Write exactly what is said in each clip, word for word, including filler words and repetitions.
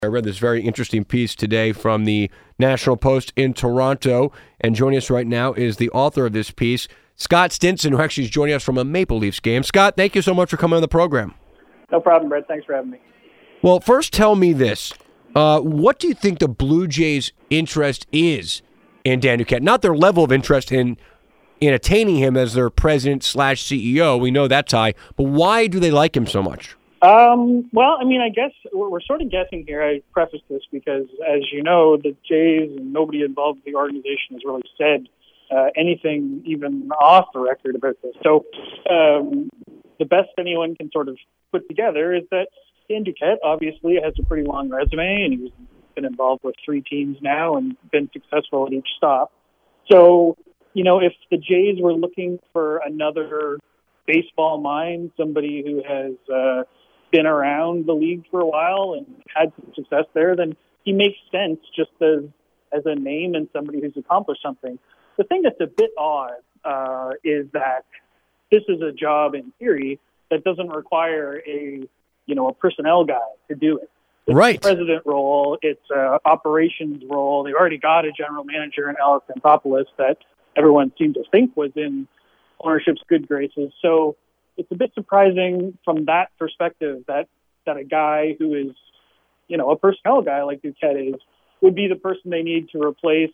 I read this very interesting piece today from the National Post in Toronto, and joining us right now is the author of this piece, Scott Stinson, who actually is joining us from a Maple Leafs game. Scott, thank you so much for coming on the program. No problem, Brett. Thanks for having me. Well, first tell me this. Uh, what do you think the Blue Jays' interest is in Dan Duquette? Not their level of interest in in attaining him as their president slash C E O. We know that's high. But why do they like him so much? Um, well, I mean, I guess we're, we're sort of guessing here. I preface this because, as you know, the Jays and nobody involved with the organization has really said uh, anything even off the record about this. So um, the best anyone can sort of put together is that Dan Duquette obviously has a pretty long resume, and he's been involved with three teams now and been successful at each stop. So, you know, if the Jays were looking for another baseball mind, somebody who has uh, been around the league for a while and had some success there, then he makes sense just as as a name and somebody who's accomplished something. The thing that's a bit odd uh, is that this is a job in theory that doesn't require a you know a personnel guy to do it. It's right. a president role. It's an operations role. They've already got a general manager in Alex Anthopoulos that everyone seemed to think was in ownership's good graces. So it's a bit surprising from that perspective that, that a guy who is, you know, a personnel guy like Duquette is, would be the person they need to replace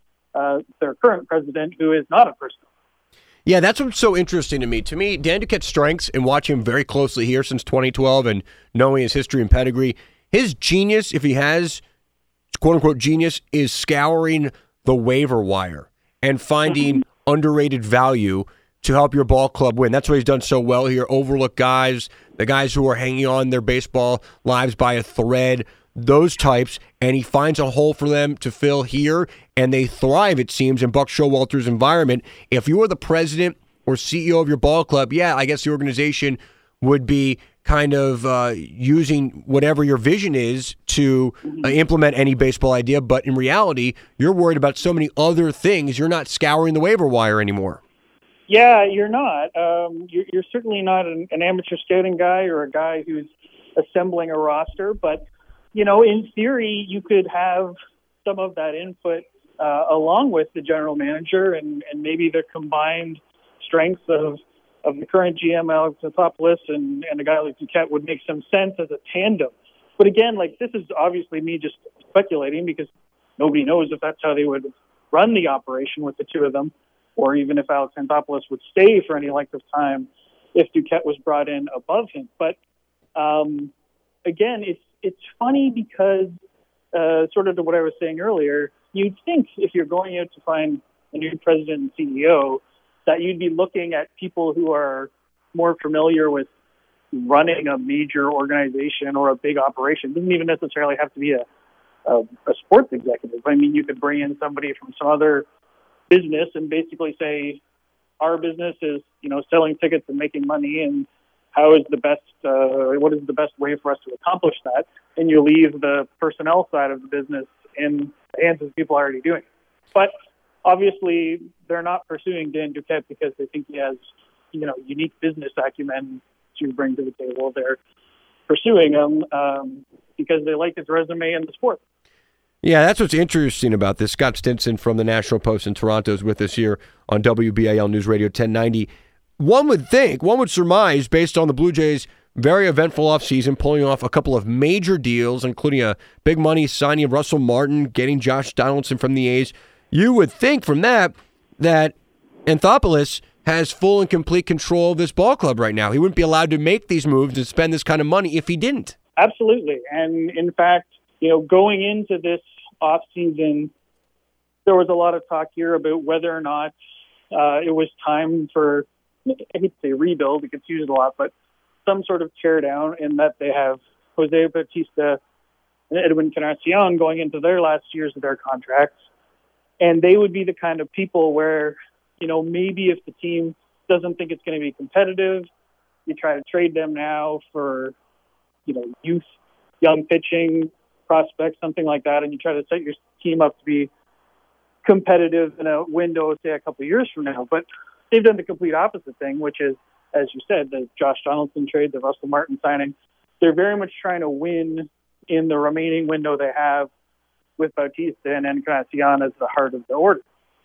uh, their current president, who is not a personnel. Yeah, that's what's so interesting to me. To me, Dan Duquette's strengths, and watching him very closely here since twenty twelve and knowing his history and pedigree, his genius, if he has, quote-unquote genius, is scouring the waiver wire and finding mm-hmm. underrated value to help your ball club win. That's what he's done so well here. Overlook guys, the guys who are hanging on their baseball lives by a thread, those types, and he finds a hole for them to fill here, and they thrive, it seems, in Buck Showalter's environment. If you were the president or C E O of your ball club, yeah, I guess the organization would be kind of uh, using whatever your vision is to uh, implement any baseball idea, but in reality, you're worried about so many other things, you're not scouring the waiver wire anymore. Yeah, you're not. Um, you're, you're certainly not an, an amateur scouting guy or a guy who's assembling a roster. But, you know, in theory, you could have some of that input uh, along with the general manager and, and maybe the combined strengths of, of the current G M, Alex Anthopoulos, and, and a guy like Duquette would make some sense as a tandem. But again, like, this is obviously me just speculating because nobody knows if that's how they would run the operation with the two of them, or even if Alex Anthopoulos would stay for any length of time if Duquette was brought in above him. But um, again, it's it's funny because, uh, sort of to what I was saying earlier, you'd think if you're going out to find a new president and C E O that you'd be looking at people who are more familiar with running a major organization or a big operation. It doesn't even necessarily have to be a, a, a sports executive. I mean, you could bring in somebody from some other business and basically say, our business is, you know, selling tickets and making money, and how is the best, uh, what is the best way for us to accomplish that? And you leave the personnel side of the business in the hands of people already doing it. But obviously, they're not pursuing Dan Duquette because they think he has, you know, unique business acumen to bring to the table. They're pursuing him um, because they like his resume and the sport. Yeah, that's what's interesting about this. Scott Stinson from the National Post in Toronto is with us here on W B I L News Radio ten ninety. One would think, one would surmise, based on the Blue Jays' very eventful offseason, pulling off a couple of major deals, including a big money signing of Russell Martin, getting Josh Donaldson from the A's, you would think from that that Anthopoulos has full and complete control of this ball club right now. He wouldn't be allowed to make these moves and spend this kind of money if he didn't. Absolutely. And in fact, you know, going into this offseason, there was a lot of talk here about whether or not uh, it was time for, I hate to say rebuild, it gets used a lot, but some sort of tear down, in that they have Jose Bautista and Edwin Encarnacion going into their last years of their contracts. And they would be the kind of people where, you know, maybe if the team doesn't think it's going to be competitive, you try to trade them now for, you know, youth, young pitching prospects, something like that, and you try to set your team up to be competitive in a window, say, a couple of years from now. But they've done the complete opposite thing, which is, as you said, the Josh Donaldson trade, the Russell Martin signing. They're very much trying to win in the remaining window they have with Bautista and Encarnacion as the heart of the order.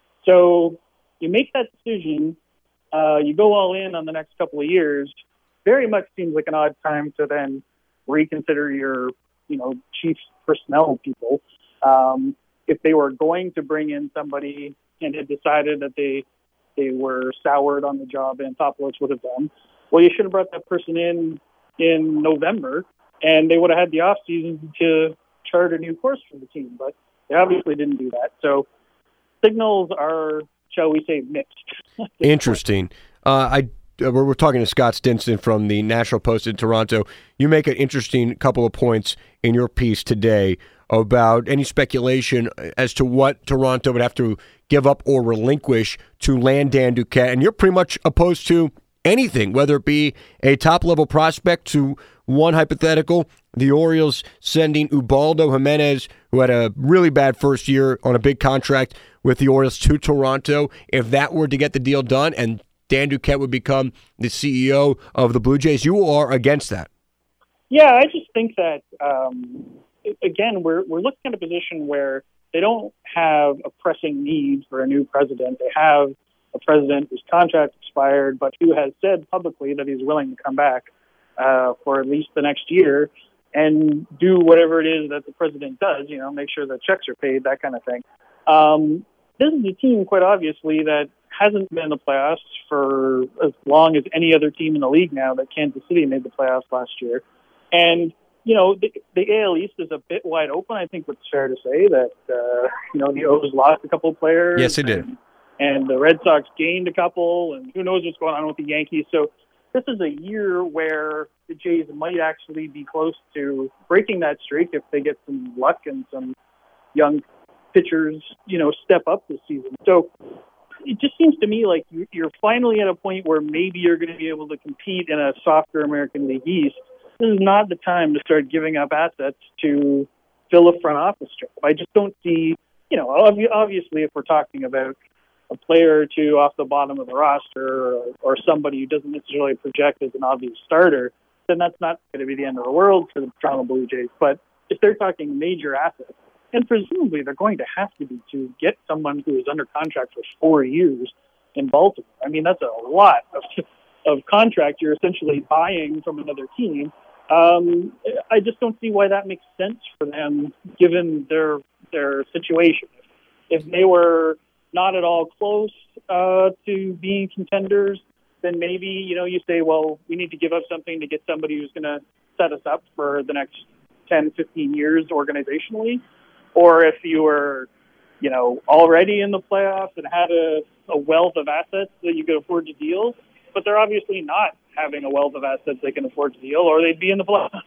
So you make that decision, uh, you go all in on the next couple of years. Very much seems like an odd time to then reconsider your, you know, chief personnel people. Um, if they were going to bring in somebody and had decided that they they were soured on the job, Anthopoulos would have done, well, you should have brought that person in in November, and they would have had the off season to chart a new course for the team. But they obviously didn't do that. So signals are, shall we say, mixed. Interesting. Uh, I uh, we're, we're talking to Scott Stinson from the National Post in Toronto. You make an interesting couple of points in your piece today about any speculation as to what Toronto would have to give up or relinquish to land Dan Duquette. And you're pretty much opposed to anything, whether it be a top-level prospect to one hypothetical, the Orioles sending Ubaldo Jimenez, who had a really bad first year on a big contract with the Orioles, to Toronto. If that were to get the deal done and Dan Duquette would become the C E O of the Blue Jays, you are against that. Yeah, I just think that, um, again, we're we're looking at a position where they don't have a pressing need for a new president. They have a president whose contract expired, but who has said publicly that he's willing to come back uh, for at least the next year and do whatever it is that the president does, you know, make sure the checks are paid, that kind of thing. Um, this is a team, quite obviously, that hasn't been in the playoffs for as long as any other team in the league now. That Kansas City made the playoffs last year. And, you know, the, the A L East is a bit wide open. I think it's fair to say that, uh, you know, the O's lost a couple of players. Yes, they did. And, and the Red Sox gained a couple, and who knows what's going on with the Yankees. So this is a year where the Jays might actually be close to breaking that streak if they get some luck and some young pitchers, you know, step up this season. So it just seems to me like you're finally at a point where maybe you're going to be able to compete in a softer American League East. This is not the time to start giving up assets to fill a front office job. I just don't see, you know, obviously if we're talking about a player or two off the bottom of the roster or, or somebody who doesn't necessarily project as an obvious starter, then that's not going to be the end of the world for the Toronto Blue Jays. But if they're talking major assets, and presumably they're going to have to be to get someone who is under contract for four years in Baltimore. I mean, that's a lot of, of contract you're essentially buying from another team. Um, I just don't see why that makes sense for them, given their their situation. If they were not at all close uh, to being contenders, then maybe, you know, you say, well, we need to give up something to get somebody who's going to set us up for the next ten, fifteen years organizationally. Or if you were, you know, already in the playoffs and had a, a wealth of assets that you could afford to deal, but they're obviously not having a wealth of assets they can afford to deal, or they'd be in the playoffs.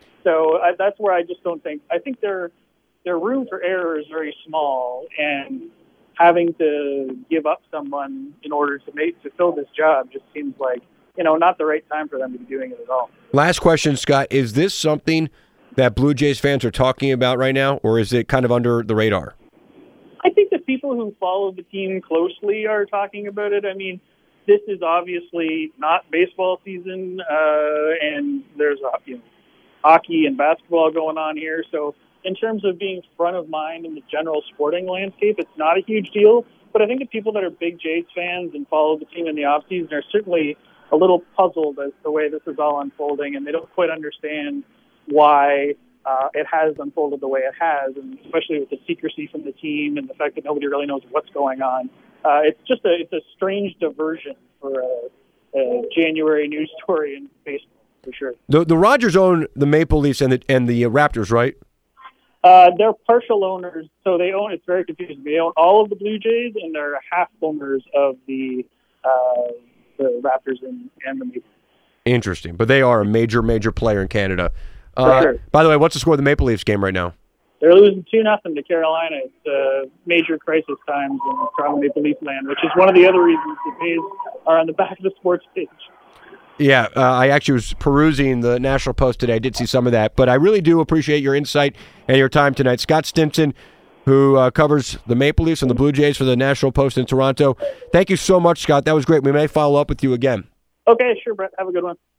So I, that's where I just don't think. I think their their room for error is very small, and having to give up someone in order to make to fill this job just seems like, you know, not the right time for them to be doing it at all. Last question, Scott. Is this something that Blue Jays fans are talking about right now, or is it kind of under the radar? I think the people who follow the team closely are talking about it. I mean, this is obviously not baseball season, uh, and there's a, you know, hockey and basketball going on here. So in terms of being front of mind in the general sporting landscape, it's not a huge deal. But I think the people that are big Jays fans and follow the team in the offseason are certainly a little puzzled as to the way this is all unfolding, and they don't quite understand why uh, it has unfolded the way it has, and especially with the secrecy from the team and the fact that nobody really knows what's going on. Uh, it's just a it's a strange diversion for a, a January news story in baseball, for sure. The the Rogers own the Maple Leafs and the and the Raptors, right? Uh, they're partial owners, so they own. It's very confusing. They own all of the Blue Jays, and they're half owners of the uh, the Raptors and, and the Maple Leafs. Interesting, but they are a major major player in Canada. Uh, sure. By the way, what's the score of the Maple Leafs game right now? They're losing two nothing to Carolina. It's uh, major crisis times in Toronto Maple Leaf land, which is one of the other reasons the Jays are on the back of the sports page. Yeah, uh, I actually was perusing the National Post today. I did see some of that, but I really do appreciate your insight and your time tonight. Scott Stinson, who uh, covers the Maple Leafs and the Blue Jays for the National Post in Toronto. Thank you so much, Scott. That was great. We may follow up with you again. Okay, sure, Brett. Have a good one.